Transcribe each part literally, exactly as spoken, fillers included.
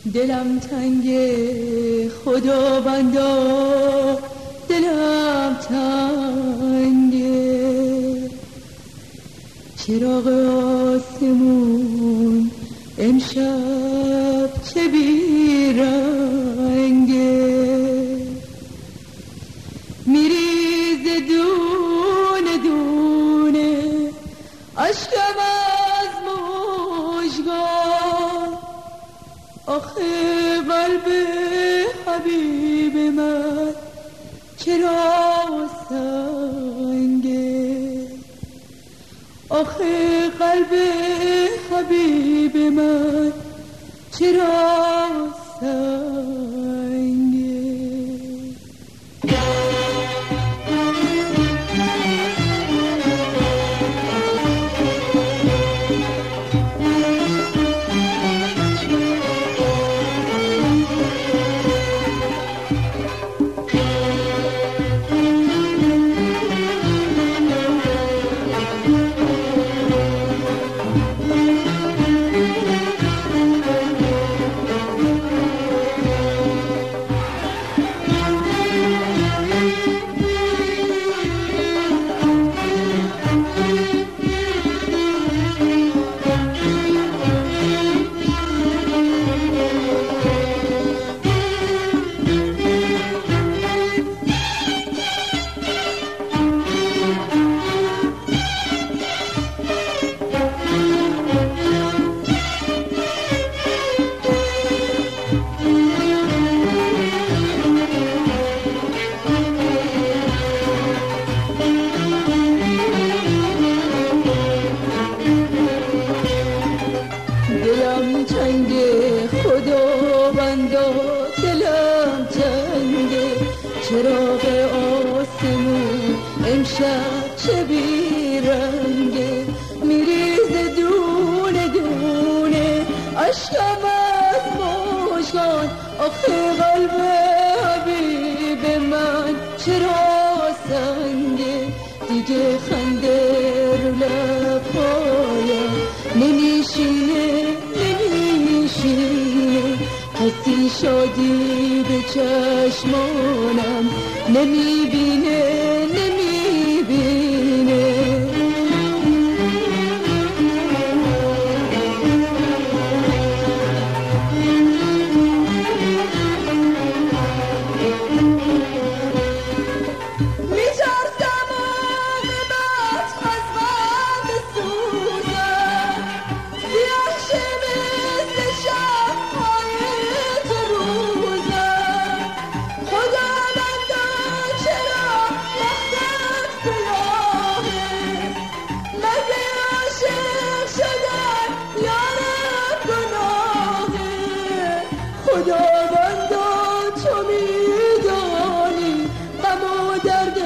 دلم تنگه خداوندا، دلم تنگه. چراغ آسمون امشب چه بیرنگه، میریزه دونه دونه اشکم از مژگان. آخه قلب حبیب من چرا سنگه، آخه قلب حبیب من چرا سنگه. دلم تنگه خداوندا، دلم تنگه. چراغ آسمون امشب چه بیرنگه، میریزه دونه دونه اشکم از مژگان. آخه قلب حبیب من چرا سنگه، دیگه خنده رو لب‌هایم نمیشینه نمیشینه. کسی شادی به چشمانم نمیبینه نمیبینه. خداوندا تو میدانی غم و درد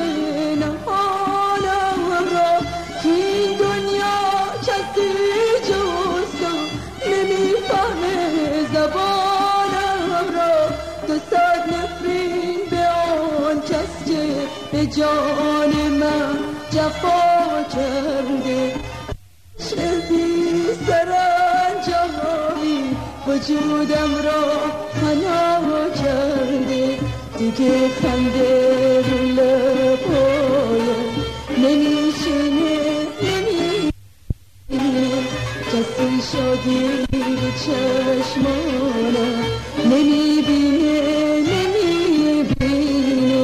نهانم را، که این دنیا کسی جز تو نمیفهمه زبانم را. دو صد نفرین به آن کس که به جان من جفا کرده، چه بی سرانجامی وجودم را فنا کرده. دیگه خنده رو لبایم نمیشینه نمیشینه. کسی شادی به چشمانم نمیبینه نمیبینه.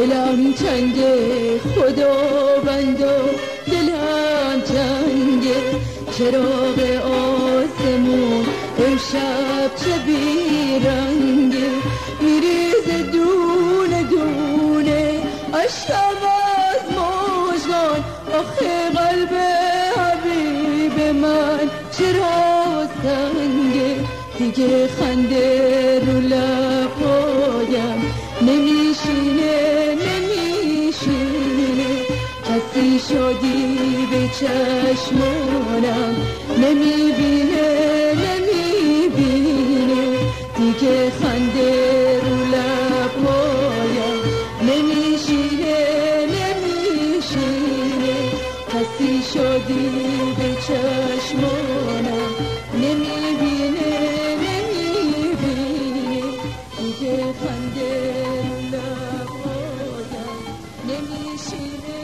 دلم تنگه خدا بنده دلم تنگه چراغ آسمون امشب چه بیرنگه میریزه دونه دونه اشکم از مژگان آخه قلب حبیب من چرا سنگه دیگه خنده رو لبایم نمیشینه نمیشینه کسی شادی به چشمانم نمیبینه نمیبینه دیگه خنده رو لبایم نمیشینه نمیشینه کسی شادی به چشمانم نمیبینه نمیبینه دیگه خنده رو لبایم نمیشینه